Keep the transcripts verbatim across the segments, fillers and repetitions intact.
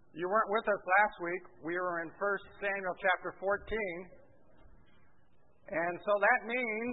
you weren't with us last week, we were in First Samuel chapter fourteen. And so that means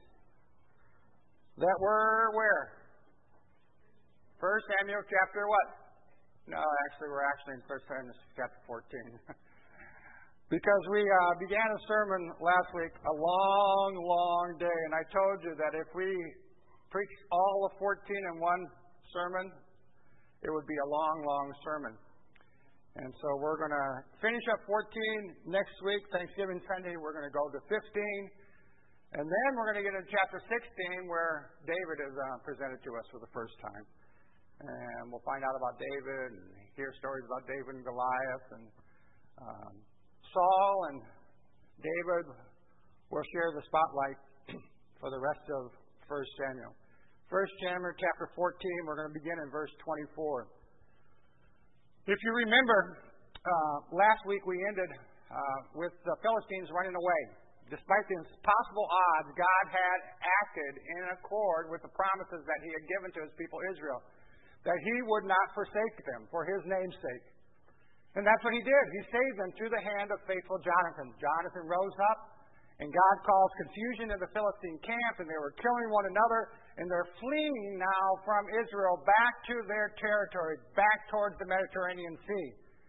that we're where? First Samuel chapter what? No, actually, we're actually in First Samuel chapter fourteen. Because we uh, began a sermon last week, a long, long day. And I told you that if we preached all of fourteen in one sermon, it would be a long, long sermon. And so we're going to finish up fourteen next week, Thanksgiving Sunday. We're going to go to fifteen. And then we're going to get into chapter sixteen, where David is uh, presented to us for the first time. And we'll find out about David and hear stories about David and Goliath. And um, Saul and David will share the spotlight for the rest of First Samuel. First Samuel chapter fourteen, we're going to begin in verse twenty-four. If you remember, uh, last week we ended uh, with the Philistines running away. Despite the impossible odds, God had acted in accord with the promises that He had given to His people Israel, that He would not forsake them for His name's sake. And that's what He did. He saved them through the hand of faithful Jonathan. Jonathan rose up, and God caused confusion in the Philistine camp, and they were killing one another, and they're fleeing now from Israel back to their territory, back towards the Mediterranean Sea.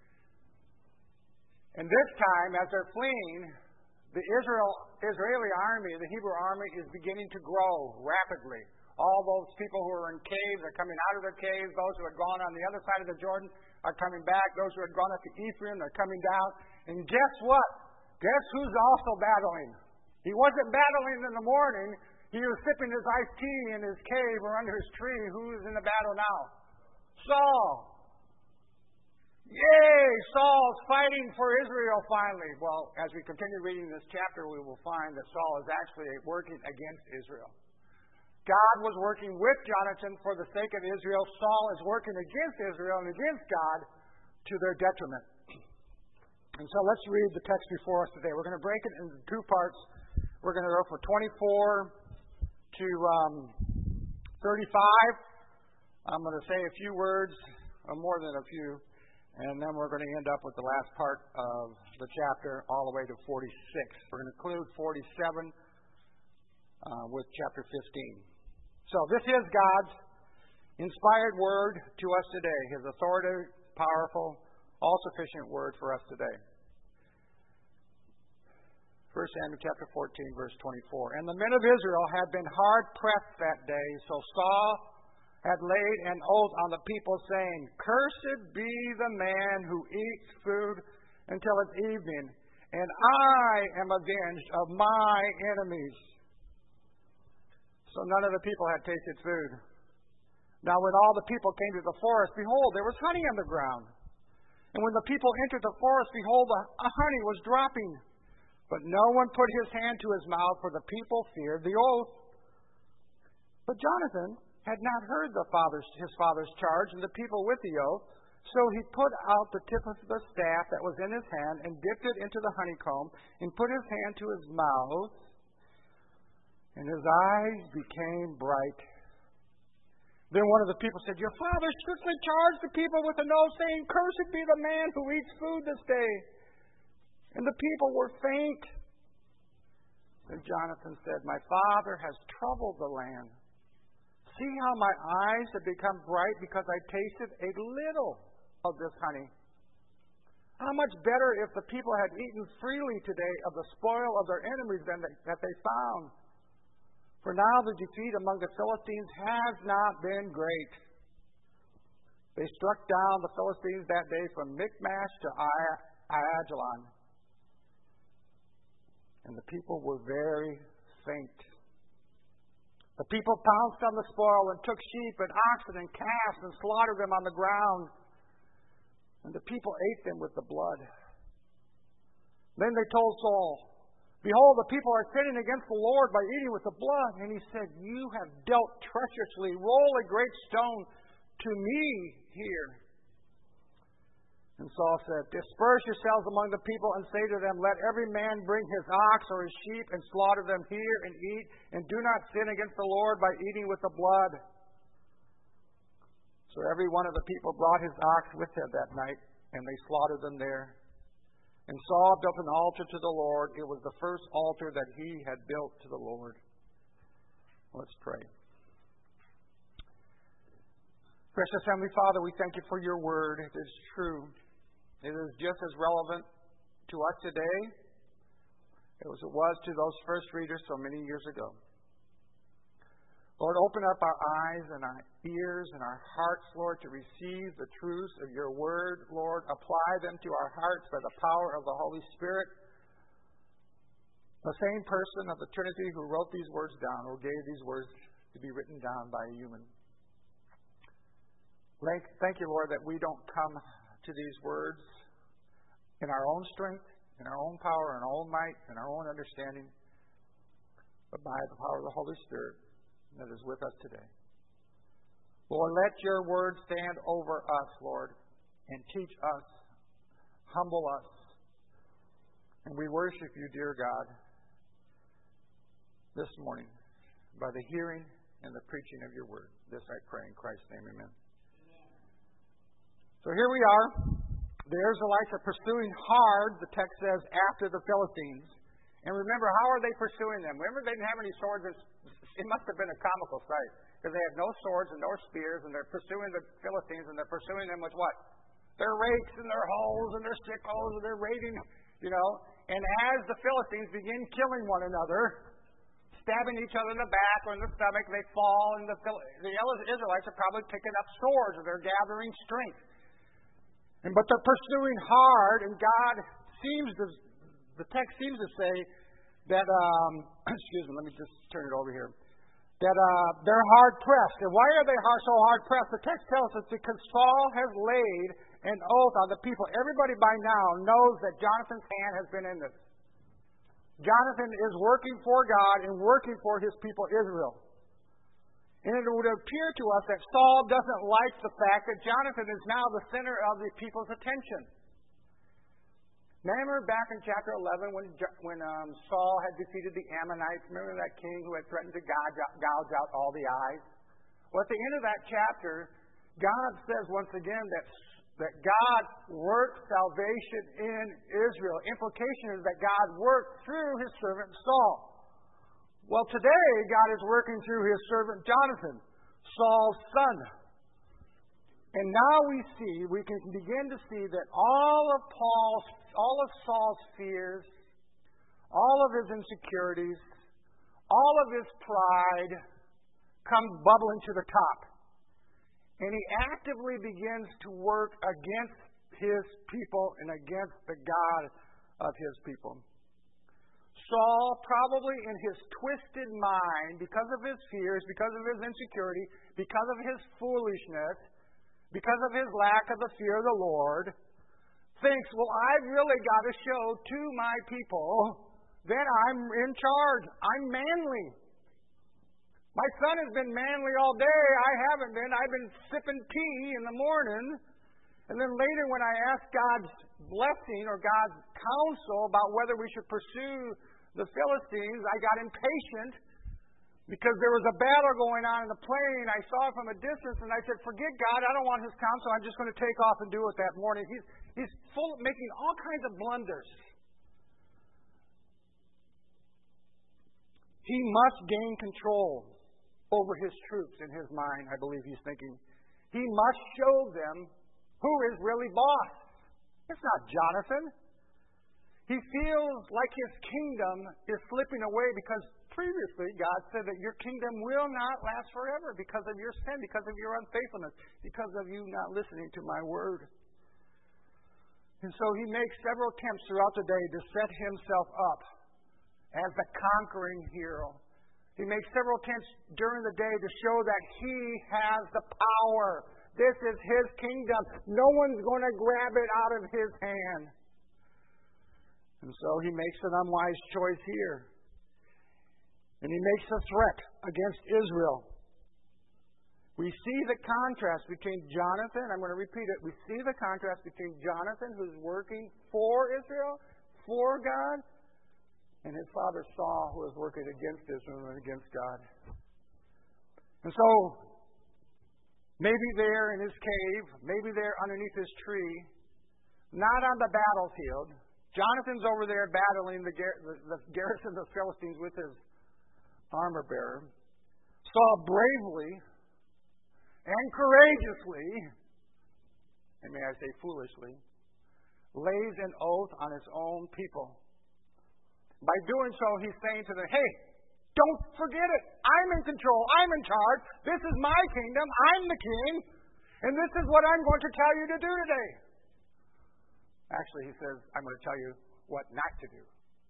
And this time, as they're fleeing, the Israel, Israeli army, the Hebrew army, is beginning to grow rapidly. All those people who are in caves are coming out of their caves. Those who had gone on the other side of the Jordan are coming back. Those who had gone up to Ephraim are coming down. And guess what? Guess who's also battling? He wasn't battling in the morning. He was sipping his iced tea in his cave or under his tree. Who's in the battle now? Saul. Yay! Saul's fighting for Israel finally. Well, as we continue reading this chapter, we will find that Saul is actually working against Israel. God was working with Jonathan for the sake of Israel. Saul is working against Israel and against God to their detriment. And so let's read the text before us today. We're going to break it into two parts. We're going to go from twenty-four to um, thirty-five. I'm going to say a few words, or more than a few, and then we're going to end up with the last part of the chapter all the way to forty-six. We're going to include forty-seven uh, with chapter fifteen. So this is God's inspired word to us today, His authoritative, powerful, all-sufficient word for us today. First Samuel chapter fourteen, verse twenty-four. And the men of Israel had been hard-pressed that day, so Saul had laid an oath on the people, saying, Cursed be the man who eats food until it's evening, and I am avenged of my enemies. So none of the people had tasted food. Now when all the people came to the forest, behold, there was honey on the ground. And when the people entered the forest, behold, the honey was dropping. But no one put his hand to his mouth, for the people feared the oath. But Jonathan had not heard the father's, his father's charge, and the people with the oath. So he put out the tip of the staff that was in his hand, and dipped it into the honeycomb, and put his hand to his mouth, and his eyes became bright. Then one of the people said, Your father strictly charged the people with an oath, saying, Cursed be the man who eats food this day. And the people were faint. Then Jonathan said, My father has troubled the land. See how my eyes have become bright because I tasted a little of this honey. How much better if the people had eaten freely today of the spoil of their enemies than they, that they found. For now the defeat among the Philistines has not been great. They struck down the Philistines that day from Michmash to Aijalon. And the people were very faint. The people pounced on the spoil and took sheep and oxen and calves and slaughtered them on the ground. And the people ate them with the blood. Then they told Saul, Behold, the people are sinning against the Lord by eating with the blood. And he said, You have dealt treacherously. Roll a great stone to me here. And Saul said, Disperse yourselves among the people and say to them, Let every man bring his ox or his sheep and slaughter them here and eat, and do not sin against the Lord by eating with the blood. So every one of the people brought his ox with him that night, and they slaughtered them there. And Saul built an altar to the Lord. It was the first altar that he had built to the Lord. Let's pray. Precious Heavenly Father, we thank you for your word. It is true. It is just as relevant to us today as it was to those first readers so many years ago. Lord, open up our eyes and our ears and our hearts, Lord, to receive the truths of your word. Lord, apply them to our hearts by the power of the Holy Spirit. The same person of the Trinity who wrote these words down or gave these words to be written down by a human. Thank you, Lord, that we don't come to these words in our own strength, in our own power, in our own might, in our own understanding, but by the power of the Holy Spirit that is with us today. Lord, let your word stand over us, Lord, and teach us, humble us. And we worship you, dear God, this morning by the hearing and the preaching of your word. This I pray in Christ's name, amen. So here we are. The Israelites are pursuing hard, the text says, after the Philistines. And remember, how are they pursuing them? Remember, they didn't have any swords. It must have been a comical sight because they had no swords and no spears, and they're pursuing the Philistines, and they're pursuing them with what? Their rakes and their hoes and their sickles, and they're raiding, you know. And as the Philistines begin killing one another, stabbing each other in the back or in the stomach, they fall, and the, the Israelites are probably picking up swords, or they're gathering strength. And, but they're pursuing hard, and God seems to, the text seems to say that, um, excuse me, let me just turn it over here, that uh, they're hard-pressed. And why are they hard, so hard-pressed? The text tells us because Saul has laid an oath on the people. Everybody by now knows that Jonathan's hand has been in this. Jonathan is working for God and working for his people Israel. And it would appear to us that Saul doesn't like the fact that Jonathan is now the center of the people's attention. Remember back in chapter eleven when when um, Saul had defeated the Ammonites? Remember that king who had threatened to gouge out, gouge out all the eyes? Well, at the end of that chapter, God says once again that, that God worked salvation in Israel. Implication is that God worked through his servant Saul. Well, today, God is working through his servant Jonathan, Saul's son. And now we see, we can begin to see that all of Paul's, all of Saul's fears, all of his insecurities, all of his pride come bubbling to the top. And he actively begins to work against his people and against the God of his people. Saul, probably in his twisted mind, because of his fears, because of his insecurity, because of his foolishness, because of his lack of the fear of the Lord, thinks, well, I've really got to show to my people that I'm in charge. I'm manly. My son has been manly all day. I haven't been. I've been sipping tea in the morning. And then later when I asked God's blessing or God's counsel about whether we should pursue the Philistines, I got impatient because there was a battle going on in the plain. I saw it from a distance and I said, forget God, I don't want his counsel. I'm just going to take off and do it that morning. He's, he's full of making all kinds of blunders. He must gain control over his troops in his mind, I believe he's thinking. He must show them who is really boss. It's not Jonathan. He feels like his kingdom is slipping away because previously God said that your kingdom will not last forever because of your sin, because of your unfaithfulness, because of you not listening to my word. And so he makes several attempts throughout the day to set himself up as the conquering hero. He makes several attempts during the day to show that he has the power. This is his kingdom. No one's going to grab it out of his hand. And so he makes an unwise choice here. And he makes a threat against Israel. We see the contrast between Jonathan, I'm going to repeat it, we see the contrast between Jonathan, who's working for Israel, for God, and his father Saul, who is working against Israel and against God. And so, maybe there in his cave, maybe there underneath his tree, not on the battlefield. Jonathan's over there battling the, gar- the, the garrison of the Philistines with his armor bearer. Saul bravely and courageously, and may I say foolishly, lays an oath on his own people. By doing so, he's saying to them, hey, don't forget it. I'm in control. I'm in charge. This is my kingdom. I'm the king. And this is what I'm going to tell you to do today. Actually, he says, I'm going to tell you what not to do.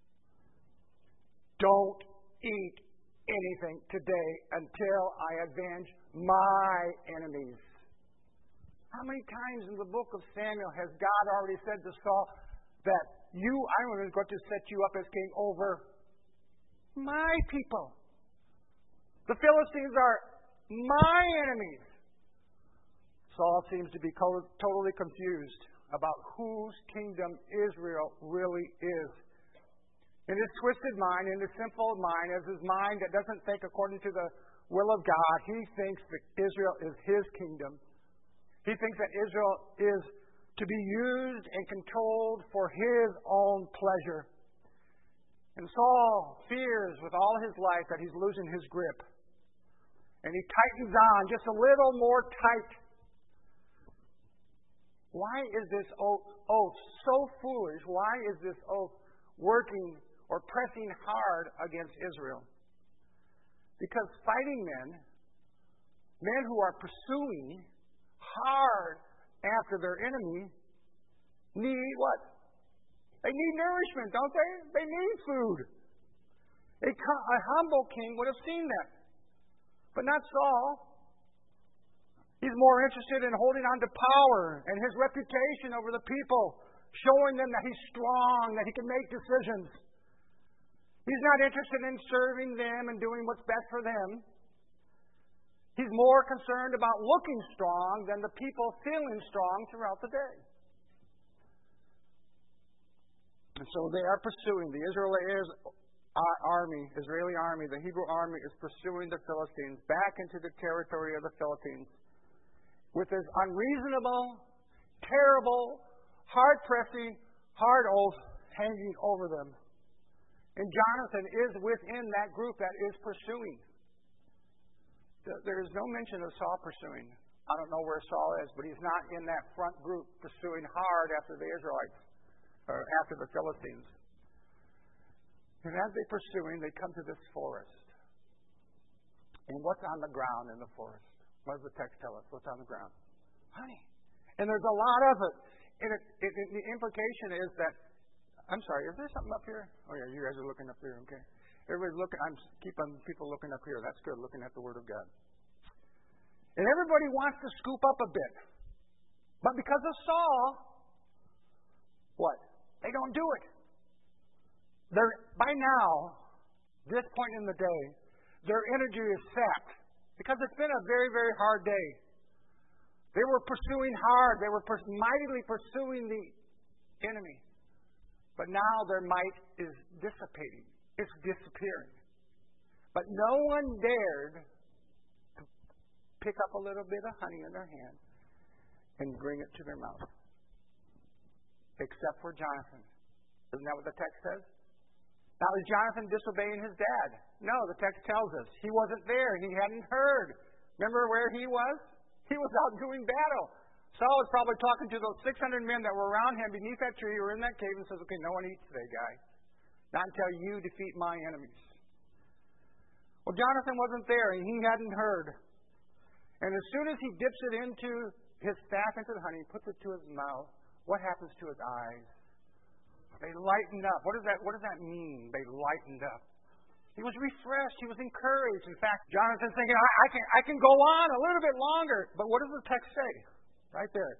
Don't eat anything today until I avenge my enemies. How many times in the book of Samuel has God already said to Saul that you, I'm going to set you up as king over my people? The Philistines are my enemies. Saul seems to be totally confused about whose kingdom Israel really is. In his twisted mind, in his simple mind, as his mind that doesn't think according to the will of God, he thinks that Israel is his kingdom. He thinks that Israel is to be used and controlled for his own pleasure. And Saul fears with all his life that he's losing his grip. And he tightens on just a little more tight. Why is this oath, oath so foolish? Why is this oath working or pressing hard against Israel? Because fighting men, men who are pursuing hard after their enemy, need what? They need nourishment, don't they? They need food. A, a humble king would have seen that. But not Saul. He's more interested in holding on to power and his reputation over the people, showing them that he's strong, that he can make decisions. He's not interested in serving them and doing what's best for them. He's more concerned about looking strong than the people feeling strong throughout the day. And so they are pursuing, the Israeli army, Israeli army, the Hebrew army is pursuing the Philistines back into the territory of the Philistines with this unreasonable, terrible, hard-pressing, hard oath hanging over them. And Jonathan is within that group that is pursuing. There is no mention of Saul pursuing. I don't know where Saul is, but he's not in that front group pursuing hard after the Israelites, or after the Philistines. And as they're pursuing, they come to this forest. And what's on the ground in the forest? What does the text tell us? What's on the ground? Honey. And there's a lot of it. And it, it, it, the implication is that, I'm sorry, is there something up here? Oh, yeah, you guys are looking up here, okay. Everybody's looking, I'm keeping people looking up here. That's good, looking at the Word of God. And everybody wants to scoop up a bit. But because of Saul, what? They don't do it. They're, by now, this point in the day, their energy is sapped. Because it's been a very, very hard day. They were pursuing hard. They were pers- mightily pursuing the enemy. But now their might is dissipating. It's disappearing. But no one dared to pick up a little bit of honey in their hand and bring it to their mouth. Except for Jonathan. Isn't that what the text says? Now, is Jonathan disobeying his dad? No, the text tells us. He wasn't there. He hadn't heard. Remember where he was? He was out doing battle. Saul was probably talking to those six hundred men that were around him beneath that tree or in that cave and says, okay, no one eats today, guys. Not until you defeat my enemies. Well, Jonathan wasn't there, and he hadn't heard. And as soon as he dips it into his staff into the honey, puts it to his mouth, what happens to his eyes? They lightened up. What does that, what does that mean? They lightened up. He was refreshed. He was encouraged. In fact, Jonathan's thinking, I, I, can, I can go on a little bit longer. But what does the text say? Right there.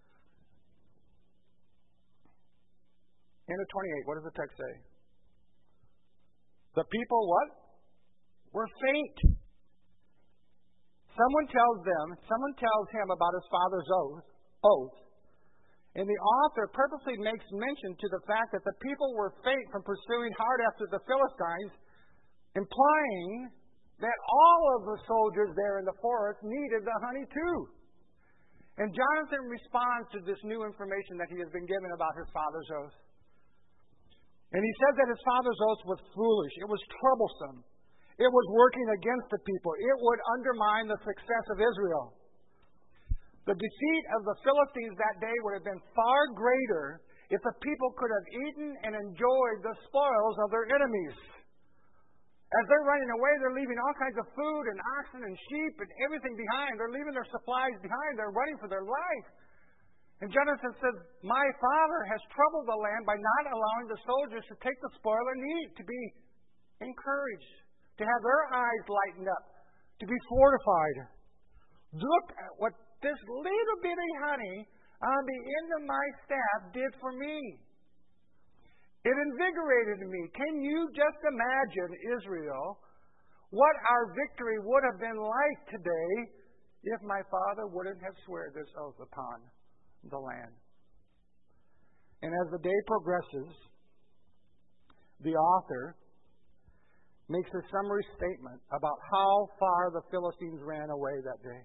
End of twenty-eight. What does the text say? The people what? Were faint. Someone tells them, someone tells him about his father's oath, oath. And the author purposely makes mention to the fact that the people were faint from pursuing hard after the Philistines, implying that all of the soldiers there in the forest needed the honey too. And Jonathan responds to this new information that he has been given about his father's oath. And he says that his father's oath was foolish. It was troublesome. It was working against the people. It would undermine the success of Israel. The defeat of the Philistines that day would have been far greater if the people could have eaten and enjoyed the spoils of their enemies. As they're running away, they're leaving all kinds of food and oxen and sheep and everything behind. They're leaving their supplies behind. They're running for their life. And Jonathan says, my father has troubled the land by not allowing the soldiers to take the spoil and eat, to be encouraged, to have their eyes lightened up, to be fortified. Look at what this little bitty honey on the end of my staff did for me. It invigorated me. Can you just imagine, Israel, what our victory would have been like today if my father wouldn't have swear this oath upon the land? And as the day progresses, the author makes a summary statement about how far the Philistines ran away that day.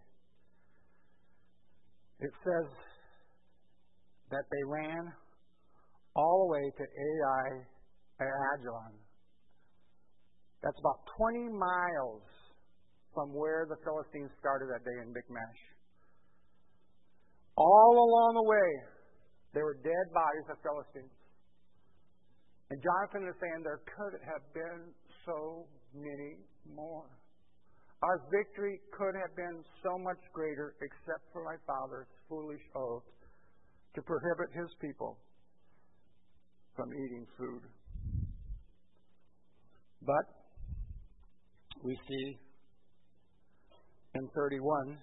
It says that they ran all the way to Ai Ajalon. That's about twenty miles from where the Philistines started that day in Michmash. All along the way, there were dead bodies of Philistines. And Jonathan is saying there could have been so many more. Our victory could have been so much greater except for my father's foolish oath to prohibit his people from eating food. But we see in thirty-one,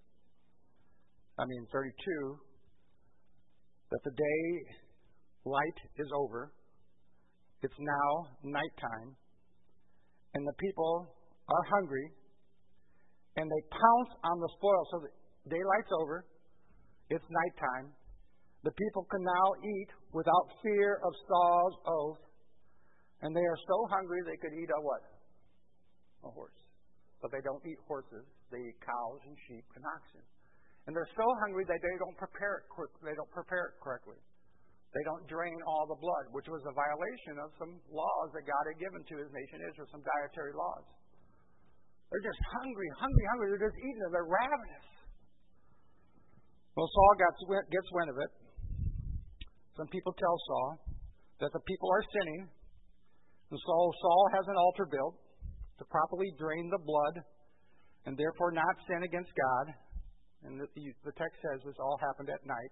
I mean thirty-two, that the day light is over. It's now nighttime, and the people are hungry, and they pounce on the spoil. So the daylight's over. It's nighttime. The people can now eat without fear of Saul's oath, and they are so hungry they could eat a what? A horse. But they don't eat horses. They eat cows and sheep and oxen. And they're so hungry that they don't prepare it quick. They don't prepare it correctly. They don't drain all the blood, which was a violation of some laws that God had given to his nation Israel, some dietary laws. They're just hungry, hungry, hungry. They're just eating it. They're ravenous. Well, Saul gets, gets wind of it. Some people tell Saul that the people are sinning. And so Saul has an altar built to properly drain the blood and therefore not sin against God. And the, the text says this all happened at night.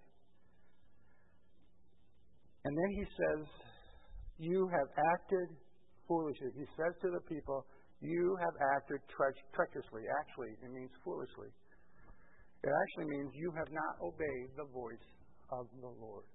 And then he says, you have acted foolishly. He says to the people, you have acted tre- treacherously. Actually, it means foolishly. It actually means you have not obeyed the voice of the Lord.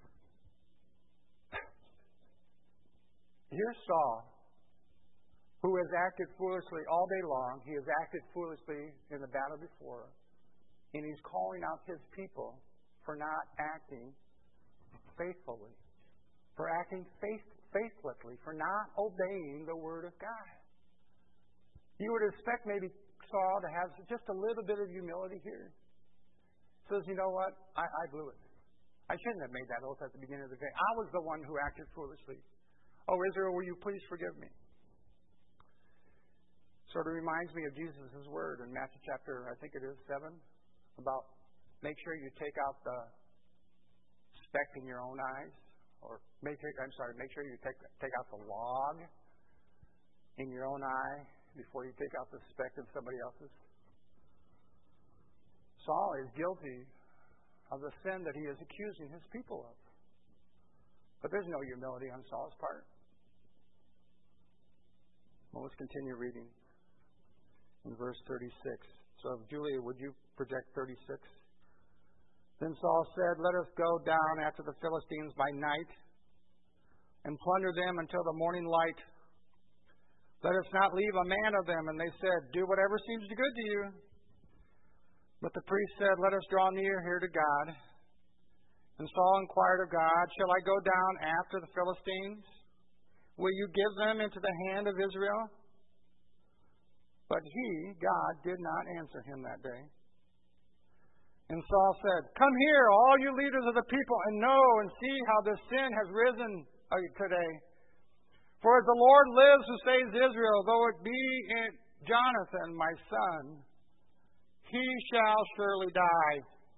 Here's Saul, who has acted foolishly all day long. He has acted foolishly in the battle before. And he's calling out his people for not acting faithfully, for acting faith, faithlessly, for not obeying the Word of God. You would expect maybe Saul to have just a little bit of humility here. He says, you know what? I, I blew it. I shouldn't have made that oath at the beginning of the day. I was the one who acted foolishly. Oh, Israel, will you please forgive me? Sort of reminds me of Jesus' word in Matthew chapter, I think it is, seven, about make sure you take out the speck in your own eyes, or make sure, I'm sorry, make sure you take, take out the log in your own eye before you take out the speck in somebody else's. Saul is guilty of the sin that he is accusing his people of. But there's no humility on Saul's part. Well, let's continue reading in verse thirty-six. So, Julia, would you project thirty-six? Then Saul said, let us go down after the Philistines by night and plunder them until the morning light. Let us not leave a man of them. And they said, do whatever seems good to you. But the priest said, let us draw near here to God. And Saul inquired of God, shall I go down after the Philistines? Will you give them into the hand of Israel? But he, God, did not answer him that day. And Saul said, "Come here, all you leaders of the people, and know and see how this sin has risen today. For as the Lord lives who saves Israel, though it be in Jonathan, my son, he shall surely die."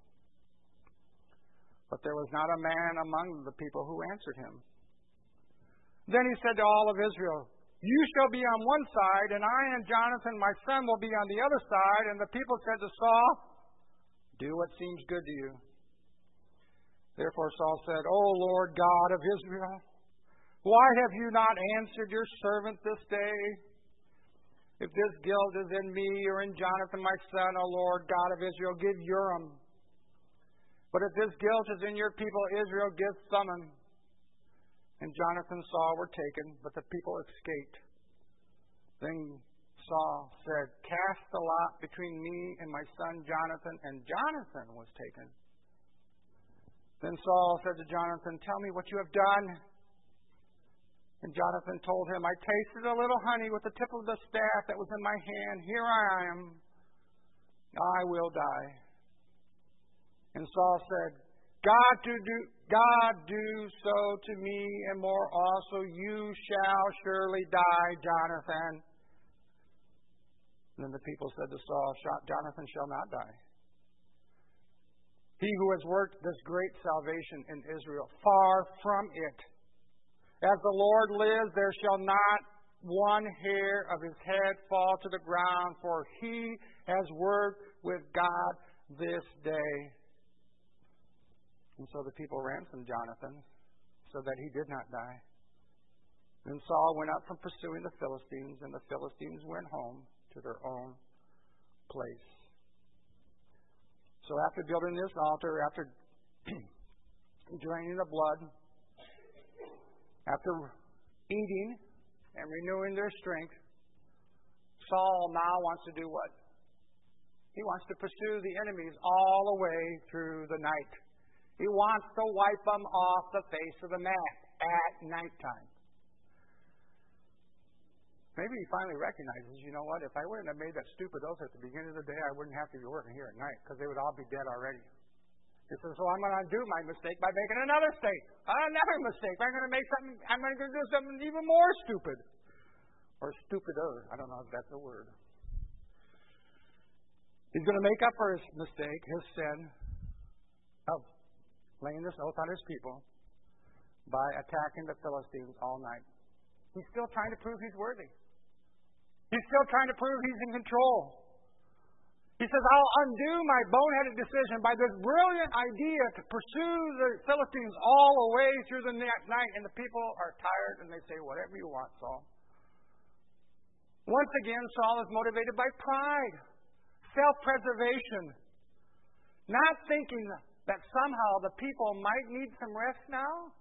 But there was not a man among the people who answered him. Then he said to all of Israel, "You shall be on one side, and I and Jonathan, my son, will be on the other side." And the people said to Saul, "Do what seems good to you." Therefore Saul said, "O Lord God of Israel, why have you not answered your servant this day? If this guilt is in me or in Jonathan my son, O Lord God of Israel, give Urim. But if this guilt is in your people Israel, give Thummim." And Jonathan and Saul were taken, but the people escaped. Then Saul said, "Cast the lot between me and my son Jonathan," and Jonathan was taken. Then Saul said to Jonathan, "Tell me what you have done." And Jonathan told him, "I tasted a little honey with the tip of the staff that was in my hand. Here I am. I will die." And Saul said, God do, do, God do so to me and more also. You shall surely die, Jonathan." And then the people said to Saul, "Jonathan shall not die. He who has worked this great salvation in Israel, far from it. As the Lord lives, there shall not one hair of his head fall to the ground, for he has worked with God this day." And so the people ransomed Jonathan, so that he did not die. Then Saul went up from pursuing the Philistines, and the Philistines went home to their own place. So after building this altar, after draining the blood, after eating and renewing their strength, Saul now wants to do what? He wants to pursue the enemies all the way through the night. He wants to wipe them off the face of the map at nighttime. Maybe he finally recognizes, you know what, if I wouldn't have made that stupid oath at the beginning of the day, I wouldn't have to be working here at night, because they would all be dead already. He says, so I'm going to undo my mistake by making another mistake. Another mistake. I'm going to make something, I'm going to do something even more stupid. Or stupider. I don't know if that's a word. He's going to make up for his mistake, his sin, of laying this oath on his people by attacking the Philistines all night. He's still trying to prove he's worthy. He's still trying to prove he's in control. He says, I'll undo my boneheaded decision by this brilliant idea to pursue the Philistines all the way through the night. And the people are tired and they say, whatever you want, Saul. Once again, Saul is motivated by pride, self-preservation, not thinking that somehow the people might need some rest now.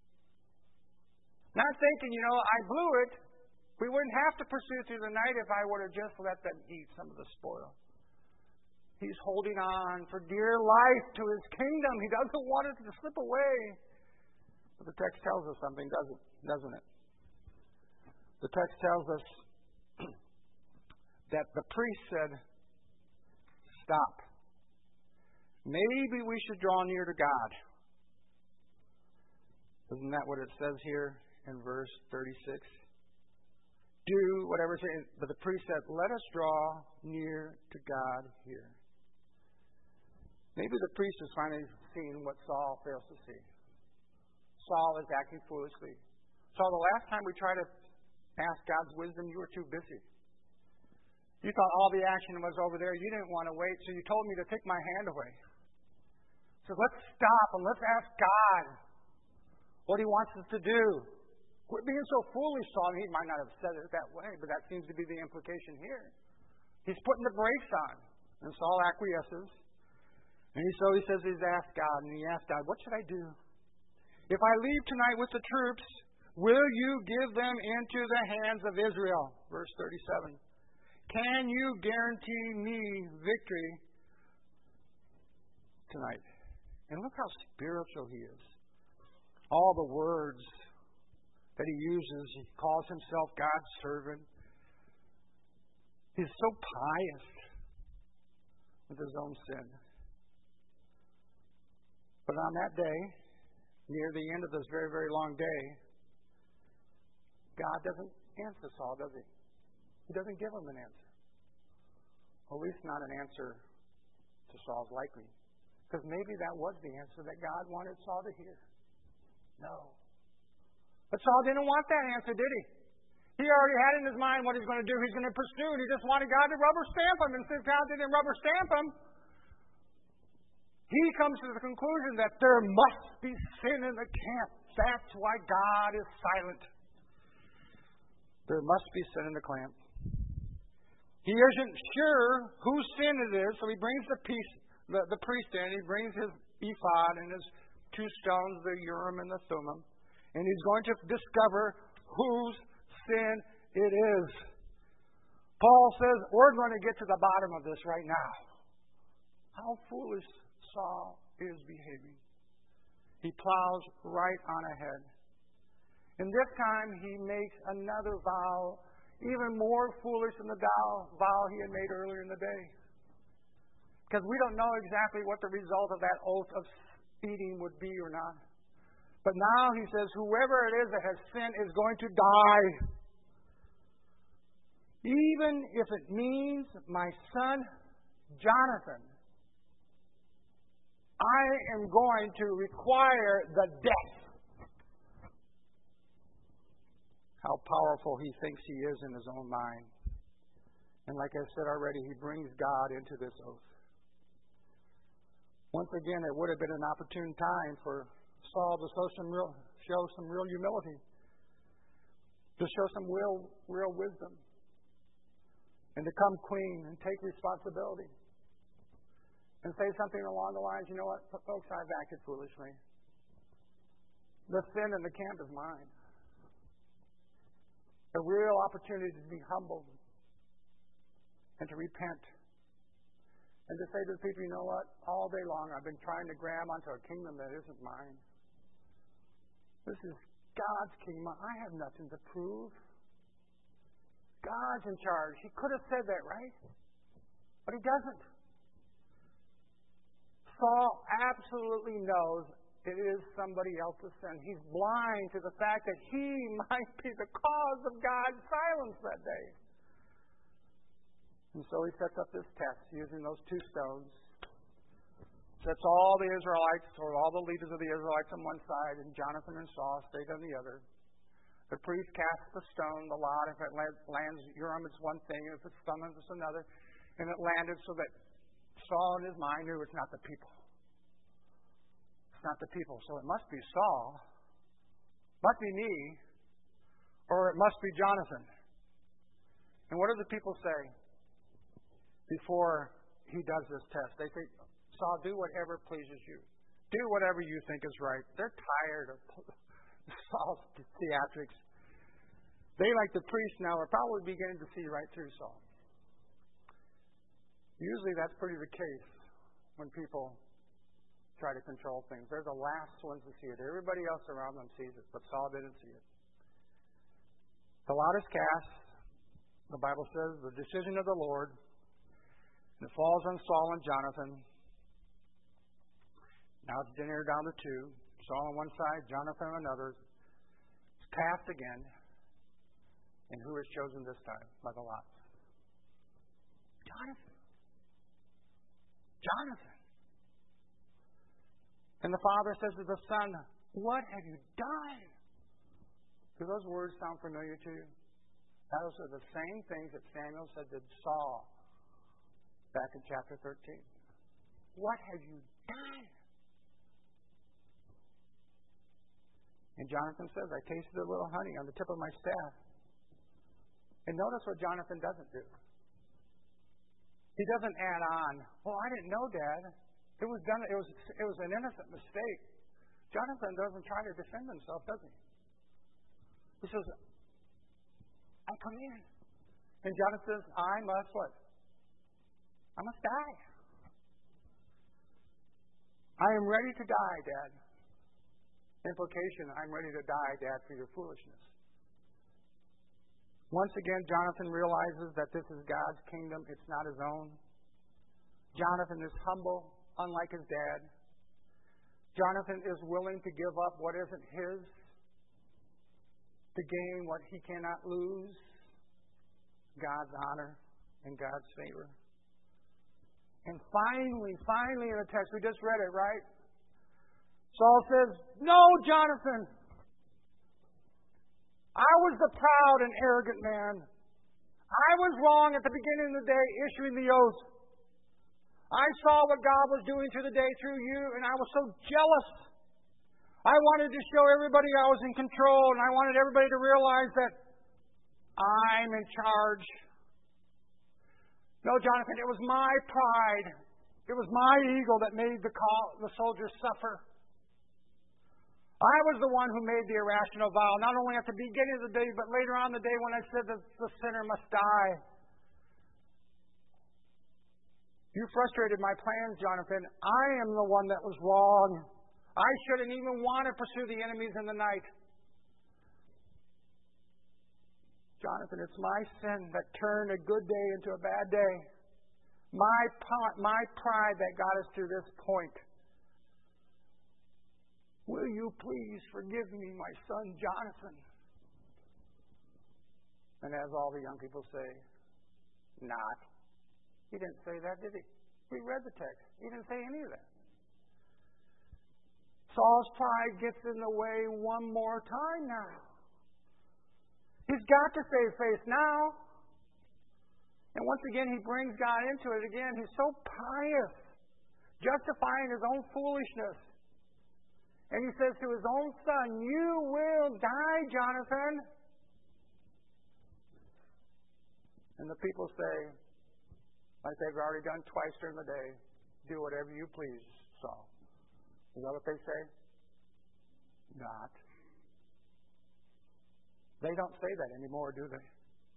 Not thinking, you know, I blew it. We wouldn't have to pursue through the night if I would have just let them eat some of the spoil. He's holding on for dear life to his kingdom. He doesn't want it to slip away. But the text tells us something, doesn't, doesn't it? The text tells us that the priest said, stop. Maybe we should draw near to God. Isn't that what it says here in verse thirty-six? Do whatever it says. But the priest said, let us draw near to God here. Maybe the priest has finally seen what Saul fails to see. Saul is acting foolishly. Saul, the last time we tried to ask God's wisdom, you were too busy. You thought all the action was over there. You didn't want to wait, so you told me to take my hand away. So let's stop and let's ask God what he wants us to do. Quit being so foolish, Saul. He might not have said it that way, but that seems to be the implication here. He's putting the brakes on. And Saul acquiesces. And so he says he's asked God, and he asked God, what should I do? If I leave tonight with the troops, will you give them into the hands of Israel? Verse thirty-seven. Can you guarantee me victory tonight? And look how spiritual he is. All the words that he uses, he calls himself God's servant. He's so pious with his own sin. But on that day, near the end of this very, very long day, God doesn't answer Saul, does he? He doesn't give him an answer. Or at least not an answer to Saul's liking. Because maybe that was the answer that God wanted Saul to hear. No. But Saul didn't want that answer, did he? He already had in his mind what he's going to do. He's going to pursue, and he just wanted God to rubber stamp him. And since God didn't rubber stamp him, he comes to the conclusion that there must be sin in the camp. That's why God is silent. There must be sin in the camp. He isn't sure whose sin it is, so he brings the, piece, the, the priest in. He brings his ephod and his two stones, the Urim and the Thummim, and he's going to discover whose sin it is. Paul says, we're going to get to the bottom of this right now. How foolish Saul is behaving. He plows right on ahead. And this time he makes another vow, even more foolish than the vow, vow he had made earlier in the day. Because we don't know exactly what the result of that oath of eating would be or not. But now he says, whoever it is that has sinned is going to die. Even if it means my son Jonathan, I am going to require the death. How powerful he thinks he is in his own mind. And like I said already, he brings God into this oath. Once again, it would have been an opportune time for Saul to show some real, show some real humility, to show some real, real wisdom, and to come clean and take responsibility. And say something along the lines, you know what, folks, I've acted foolishly. The sin in the camp is mine. A real opportunity to be humbled and to repent. And to say to the people, you know what, all day long I've been trying to grab onto a kingdom that isn't mine. This is God's kingdom. I have nothing to prove. God's in charge. He could have said that, right? But he doesn't. Saul absolutely knows it is somebody else's sin. He's blind to the fact that he might be the cause of God's silence that day. And so he sets up this test using those two stones. Sets all the Israelites, or all the leaders of the Israelites on one side, and Jonathan and Saul stayed on the other. The priest casts the stone, the lot. If it lands Urim, it's one thing. If it's Thummim, it's another. And it landed so that Saul in his mind knew it's not the people. It's not the people. So it must be Saul, must be me, or it must be Jonathan. And what do the people say before he does this test? They say, Saul, do whatever pleases you. Do whatever you think is right. They're tired of Saul's theatrics. They, like the priest now, are probably beginning to see right through Saul. Usually that's pretty the case when people try to control things. They're the last ones to see it. Everybody else around them sees it, but Saul didn't see it. The lot is cast. The Bible says the decision of the Lord. And it falls on Saul and Jonathan. Now it's dinner down to two. Saul on one side, Jonathan on another. It's cast again. And who is chosen this time by the lot? Jonathan. Jonathan. And the father says to the son, what have you done? Do those words sound familiar to you? Those are the same things that Samuel said to Saul back in chapter thirteen. What have you done? And Jonathan says, I tasted a little honey on the tip of my staff. And notice what Jonathan doesn't do. He doesn't add on, well, I didn't know, Dad. It was done. It was it was an innocent mistake. Jonathan doesn't try to defend himself, does he? He says, I come in. And Jonathan says, I must what? I must die. I am ready to die, Dad. Implication, I'm ready to die, Dad, for your foolishness. Once again, Jonathan realizes that this is God's kingdom. It's not his own. Jonathan is humble, unlike his dad. Jonathan is willing to give up what isn't his to gain what he cannot lose, God's honor and God's favor. And finally, finally in the text, we just read it, right? Saul says, "No, Jonathan. I was the proud and arrogant man. I was wrong at the beginning of the day issuing the oath. I saw what God was doing through the day through you, and I was so jealous. I wanted to show everybody I was in control, and I wanted everybody to realize that I'm in charge. No, Jonathan, it was my pride. It was my ego that made the, call, the soldiers suffer. I was the one who made the irrational vow, not only at the beginning of the day, but later on in the day when I said that the sinner must die. You frustrated my plans, Jonathan. I am the one that was wrong. I shouldn't even want to pursue the enemies in the night. Jonathan, it's my sin that turned a good day into a bad day. My, my pride that got us to this point. Will you please forgive me, my son Jonathan?" And as all the young people say, not. He didn't say that, did he? We read the text. He didn't say any of that. Saul's pride gets in the way one more time now. He's got to save face now. And once again, he brings God into it again. He's so pious, justifying his own foolishness. And he says to his own son, "You will die, Jonathan." And the people say, like they've already done twice during the day, "Do whatever you please, Saul." Is that what they say? Not. They don't say that anymore, do they?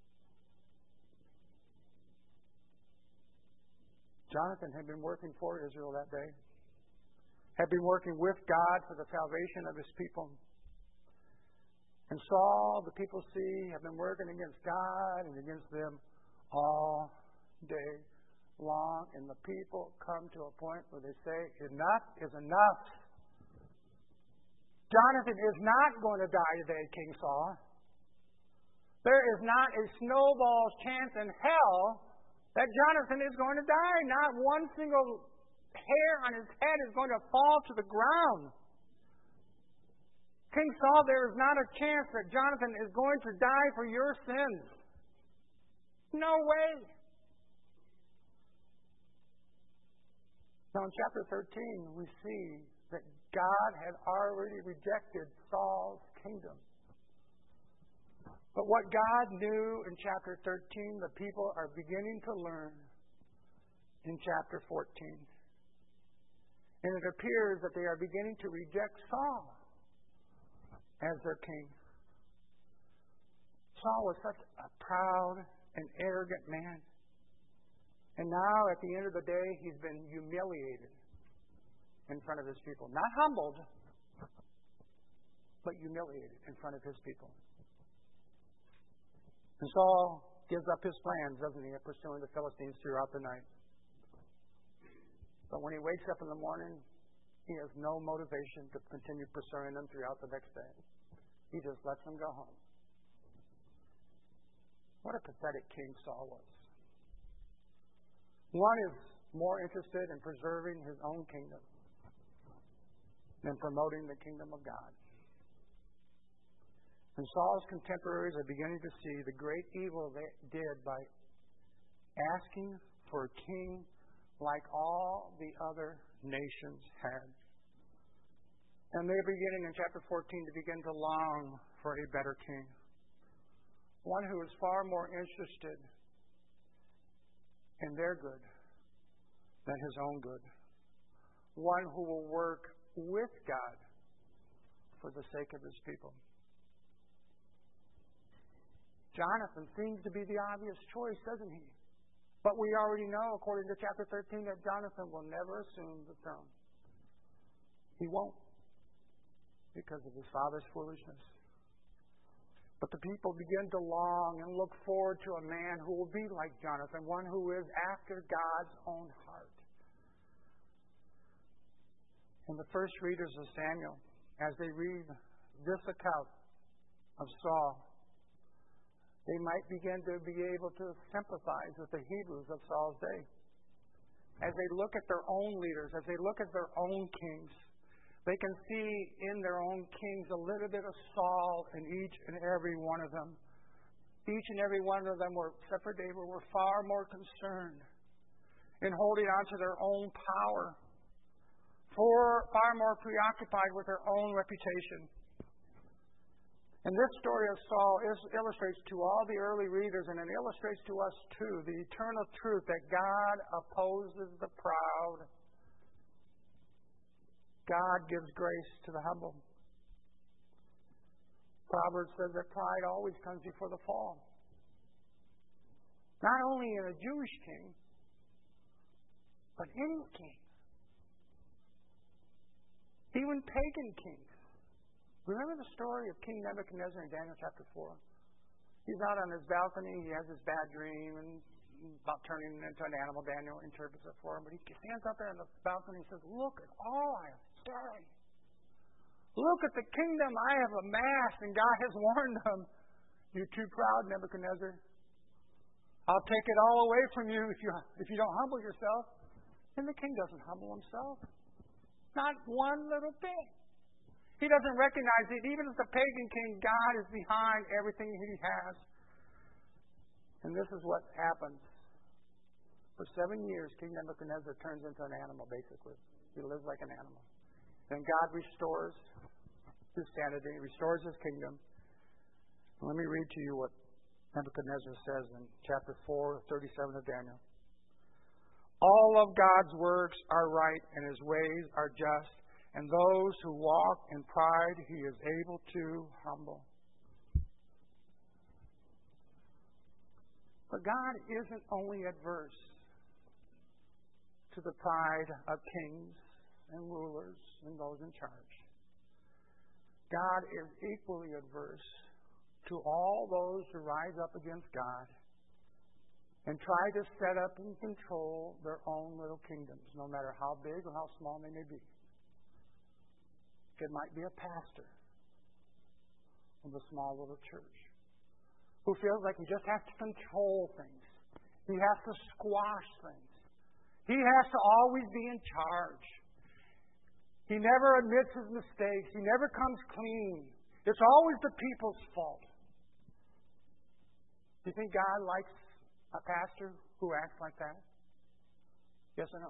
Jonathan had been working for Israel that day, had been working with God for the salvation of his people. And Saul, the people see, have been working against God and against them all day long. And the people come to a point where they say, enough is enough. Jonathan is not going to die today, King Saul. There is not a snowball's chance in hell that Jonathan is going to die. Not one single hair on his head is going to fall to the ground. King Saul, there is not a chance that Jonathan is going to die for your sins. No way. Now in chapter thirteen, we see that God had already rejected Saul's kingdom. But what God knew in chapter thirteen, the people are beginning to learn in chapter fourteen. And it appears that they are beginning to reject Saul as their king. Saul was such a proud and arrogant man. And now, at the end of the day, he's been humiliated in front of his people. Not humbled, but humiliated in front of his people. And Saul gives up his plans, doesn't he, of pursuing the Philistines throughout the night. But when he wakes up in the morning, he has no motivation to continue pursuing them throughout the next day. He just lets them go home. What a pathetic king Saul was. One is more interested in preserving his own kingdom than promoting the kingdom of God. And Saul's contemporaries are beginning to see the great evil they did by asking for a king like all the other nations had. And they're beginning in chapter fourteen to begin to long for a better king. One who is far more interested in their good than his own good. One who will work with God for the sake of his people. Jonathan seems to be the obvious choice, doesn't he? But we already know, according to chapter thirteen, that Jonathan will never assume the throne. He won't, because of his father's foolishness. But the people begin to long and look forward to a man who will be like Jonathan, one who is after God's own heart. And the first readers of Samuel, as they read this account of Saul, they might begin to be able to sympathize with the Hebrews of Saul's day. As they look at their own leaders, as they look at their own kings, they can see in their own kings a little bit of Saul in each and every one of them. Each and every one of them, were, except for David, were far more concerned in holding on to their own power, far, far more preoccupied with their own reputation. And this story of Saul is, illustrates to all the early readers, and it illustrates to us too, the eternal truth that God opposes the proud. God gives grace to the humble. Proverbs says that pride always comes before the fall. Not only in a Jewish king, but any king. Even pagan kings. Remember the story of King Nebuchadnezzar in Daniel chapter four? He's out on his balcony, he has this bad dream and about turning into an animal. Daniel interprets it for him, but he stands up there on the balcony and says, "Look at all I have done. Look at the kingdom I have amassed," and God has warned them, "You're too proud, Nebuchadnezzar. I'll take it all away from you if you if you don't humble yourself." And the king doesn't humble himself. Not one little bit. He doesn't recognize it. Even as the pagan king, God is behind everything he has. And this is what happens. For seven years, King Nebuchadnezzar turns into an animal, basically. He lives like an animal. Then God restores his sanity, restores his kingdom. Let me read to you what Nebuchadnezzar says in chapter four, thirty-seven of Daniel. "All of God's works are right, and his ways are just, and those who walk in pride he is able to humble." But God isn't only adverse to the pride of kings and rulers and those in charge. God is equally adverse to all those who rise up against God and try to set up and control their own little kingdoms, no matter how big or how small they may be. It might be a pastor of a small little church who feels like he just has to control things. He has to squash things. He has to always be in charge. He never admits his mistakes. He never comes clean. It's always the people's fault. Do you think God likes a pastor who acts like that? Yes or no?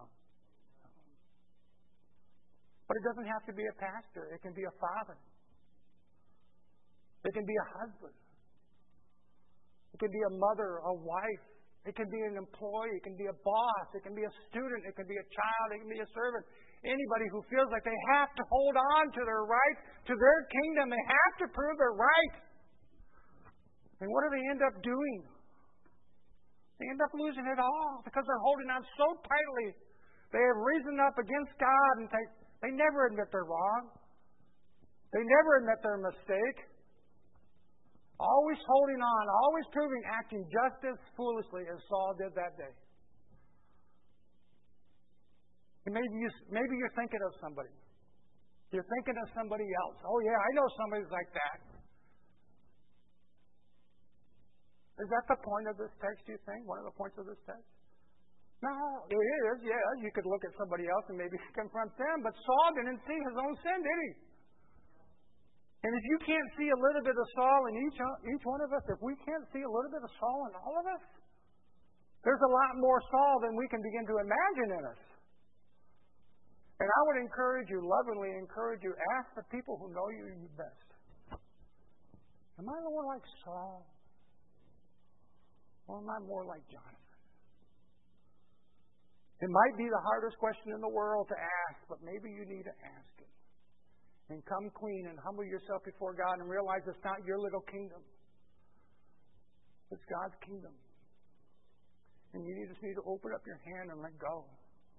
But it doesn't have to be a pastor. It can be a father. It can be a husband. It can be a mother, a wife. It can be an employee. It can be a boss. It can be a student. It can be a child. It can be a servant. Anybody who feels like they have to hold on to their right, to their kingdom, they have to prove they're right. And what do they end up doing? They end up losing it all because they're holding on so tightly. They have risen up against God and they, they never admit they're wrong. They never admit their mistake. Always holding on, always proving, acting just as foolishly as Saul did that day. And maybe, you, maybe you're thinking of somebody. You're thinking of somebody else. Oh yeah, I know somebody's like that. Is that the point of this text, do you think? One of the points of this text? No, it is, yes. You could look at somebody else and maybe confront them, but Saul didn't see his own sin, did he? And if you can't see a little bit of Saul in each, each one of us, if we can't see a little bit of Saul in all of us, there's a lot more Saul than we can begin to imagine in us. And I would encourage you, lovingly encourage you, ask the people who know you best. Am I more like Saul? Or am I more like Jonathan? It might be the hardest question in the world to ask, but maybe you need to ask it. And come clean and humble yourself before God and realize it's not your little kingdom. It's God's kingdom. And you just need to open up your hand and let go.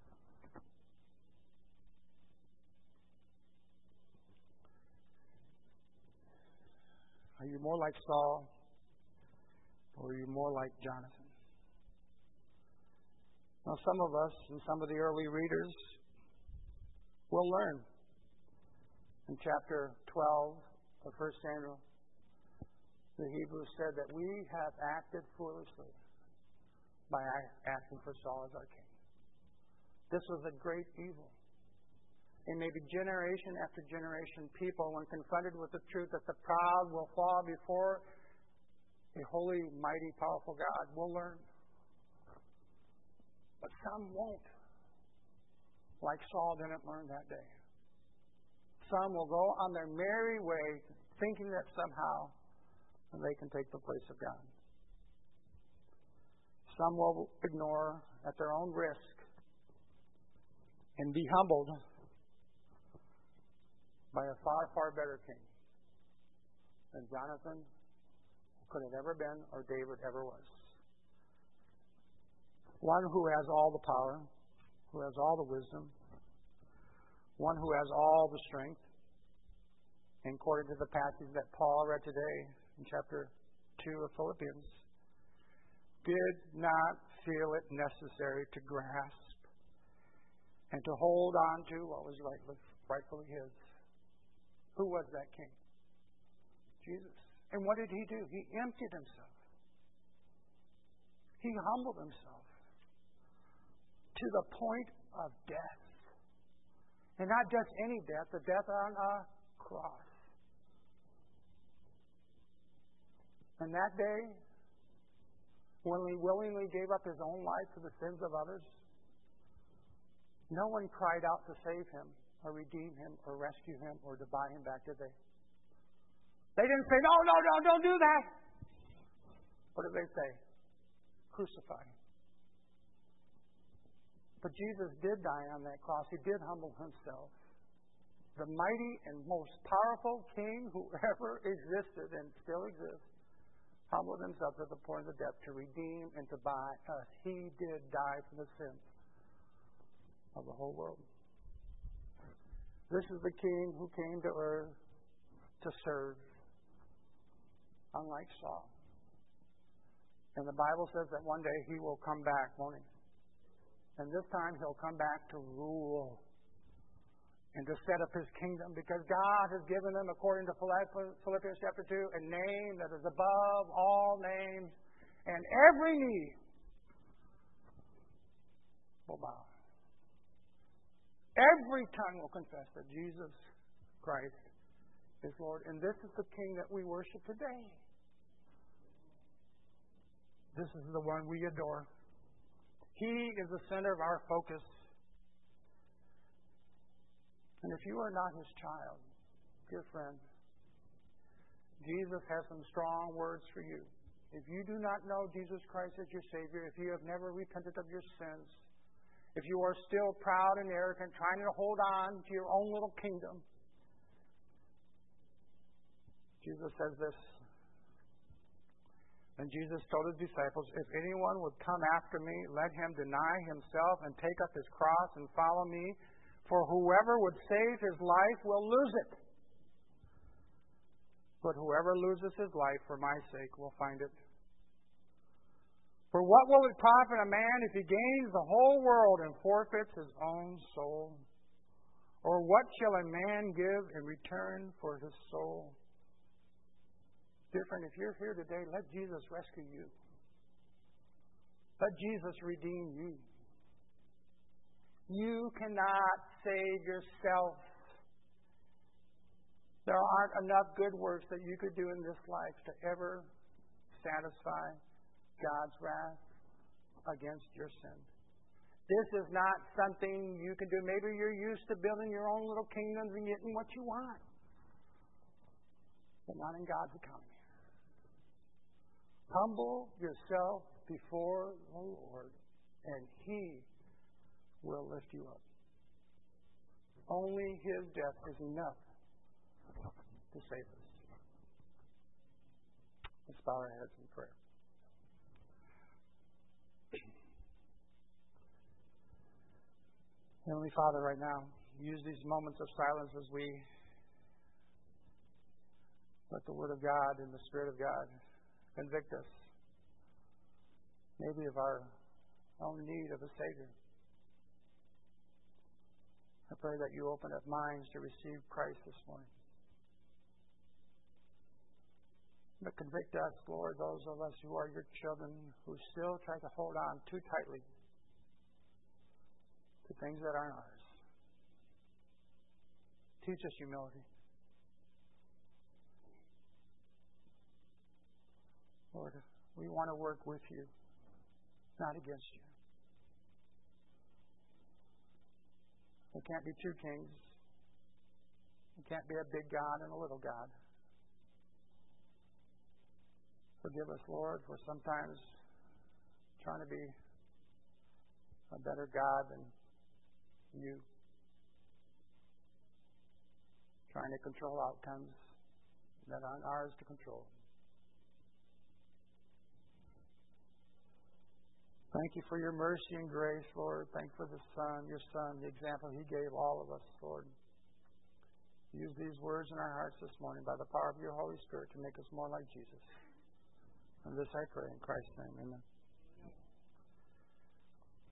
Are you more like Saul? Or are you more like Jonathan? Now, some of us and some of the early readers We'll learn in chapter twelve of First Samuel, the Hebrews said that we have acted foolishly by asking for Saul as our king. This was a great evil. And maybe generation after generation, people, when confronted with the truth that the proud will fall before a holy, mighty, powerful God, will learn. But some won't. Like Saul didn't learn that day. Some will go on their merry way, thinking that somehow they can take the place of God. Some will ignore at their own risk and be humbled by a far, far better king than Jonathan could have ever been or David ever was. One who has all the power, who has all the wisdom, one who has all the strength. And according to the passage that Paul read today in chapter two of Philippians, did not feel it necessary to grasp and to hold on to what was rightfully, rightfully his. Who was that king? Jesus. And what did he do? He emptied himself. He humbled himself to the point of death. And not just any death, the death on a cross. And that day, when he willingly gave up his own life for the sins of others, no one cried out to save him, or redeem him, or rescue him, or to buy him back, did they? They didn't say, no, no, no, don't do that. What did they say? Crucify him. But Jesus did die on that cross. He did humble himself. The mighty and most powerful king who ever existed and still exists humbled himself to the point of death to redeem and to buy us. He did die for the sins of the whole world. This is the king who came to earth to serve, unlike Saul. And the Bible says that one day he will come back, won't he? And this time he'll come back to rule and to set up his kingdom, because God has given him, according to Philippians chapter two, a name that is above all names, and every knee will bow. Every tongue will confess that Jesus Christ is Lord. And this is the King that we worship today. This is the one we adore. He is the center of our focus. And if you are not his child, dear friend, Jesus has some strong words for you. If you do not know Jesus Christ as your Savior, if you have never repented of your sins, if you are still proud and arrogant, trying to hold on to your own little kingdom, Jesus says this. And Jesus told his disciples, if anyone would come after me, let him deny himself and take up his cross and follow me. For whoever would save his life will lose it. But whoever loses his life for my sake will find it. For what will it profit a man if he gains the whole world and forfeits his own soul? Or what shall a man give in return for his soul? Dear friend, if you're here today, let Jesus rescue you. Let Jesus redeem you. You cannot save yourself. There aren't enough good works that you could do in this life to ever satisfy God's wrath against your sin. This is not something you can do. Maybe you're used to building your own little kingdoms and getting what you want. But not in God's economy. Humble yourself before the Lord, and He will lift you up. Only His death is enough to save us. Let's bow our heads in prayer. Heavenly Father, right now, use these moments of silence as we let the Word of God and the Spirit of God convict us, maybe of our own need of a Savior. I pray that you open up minds to receive Christ this morning. But convict us, Lord, those of us who are your children, who still try to hold on too tightly to things that aren't ours. Teach us humility. Lord, we want to work with you, not against you. We can't be two kings. We can't be a big God and a little God. Forgive us, Lord, for sometimes trying to be a better God than you. Trying to control outcomes that aren't ours to control. Thank you for your mercy and grace, Lord. Thank you for the Son, your Son, the example He gave all of us, Lord. Use these words in our hearts this morning by the power of your Holy Spirit to make us more like Jesus. And this I pray in Christ's name. Amen.